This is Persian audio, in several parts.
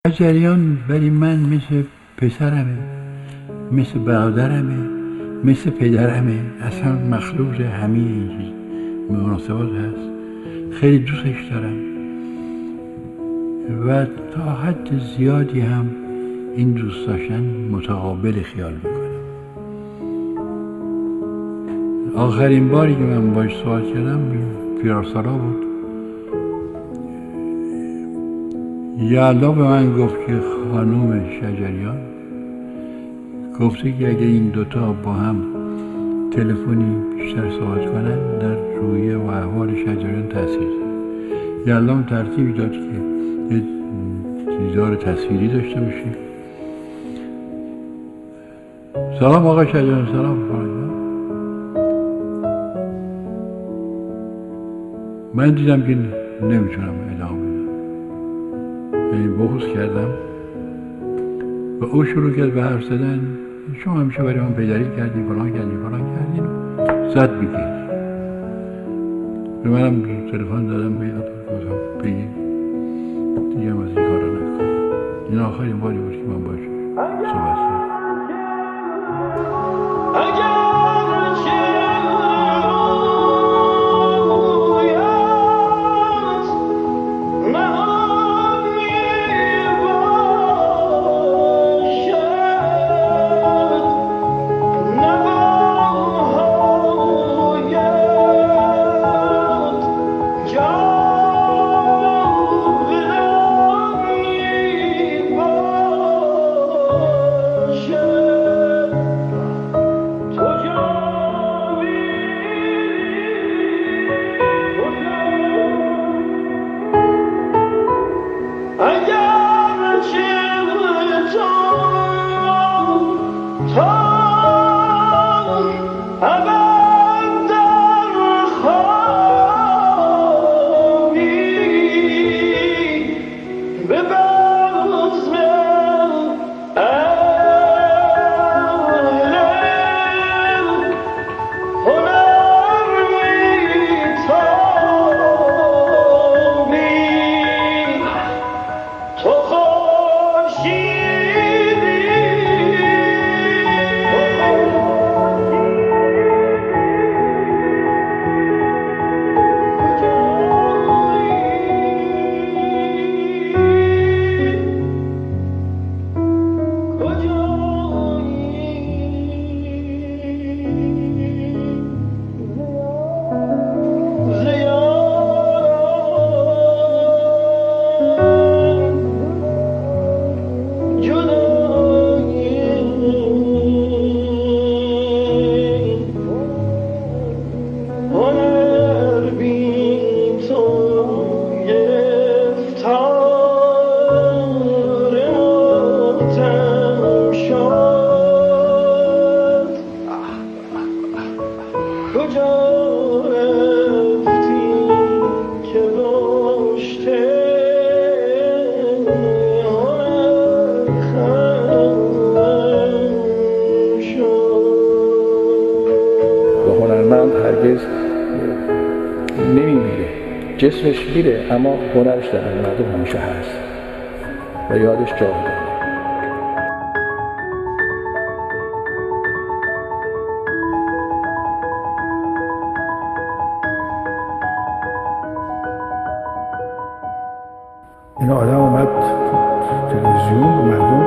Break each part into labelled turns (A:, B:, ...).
A: جریان برای من مثل پسرمه، مثل برادرمه، مثل پدرمه. اصلا مخلوط همه این مناسبات هست. خیلی دوستش دارم و تا حد زیادی هم این دوست داشتن متقابل خیال میکنم. آخرین باری که من باش صحبت کردم پیرارسالا بود. یلدا به من گفت که خانوم شجریان گفته که اگه این دوتا با هم تلفنی بیشتر صحبت کنن در رویه و احوال شجریان تاثیر داره. یلدا هم ترتیبی داد که یه دیدار تصویری داشته باشیم. سلام آقا شجریان. سلام فرانیا. من دیدم که نمیتونم ادامه بدم، یعنی بغض کردم و او شروع کرد به حرف زدن. شما همیشه برای من پدری کردی، فلان کردی، فلان کردی. زد بگیر. به منم تلفن دادم گفتم بگیر دیگه هم از این کارا نکن. این آخرین باری بود که من باش صحبت کردم.
B: هرگز نمیمیره، جسمش میره اما هنرش در مردم همیشه هست و یادش جاودانه. این آدم اومد تلویزیون و مردم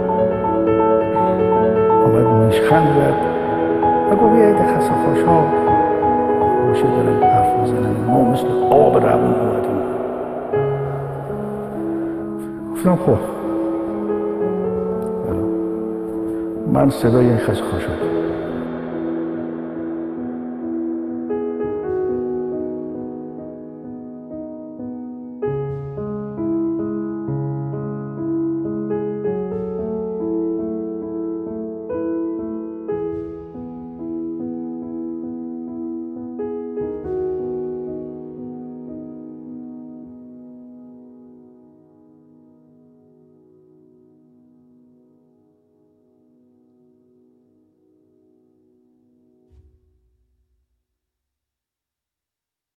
B: اومد نیشخند زد و گفت بیایید خسته خوشحال باشه دارن حرف میزنن، ما مثل آب روون اومدیم. گفتم خب من صدای این خسته خوشحال